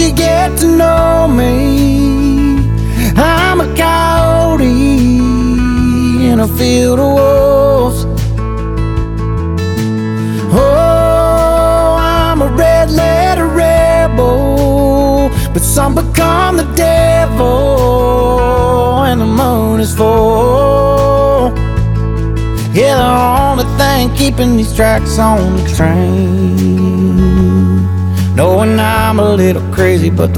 you get to know me? I'm a coyote in a field of wolves. Oh, I'm a red letter rebel, but some become the devil when the moon is full. Yeah, the only thing keeping these tracks on the train, knowing I'm a little crazy, but the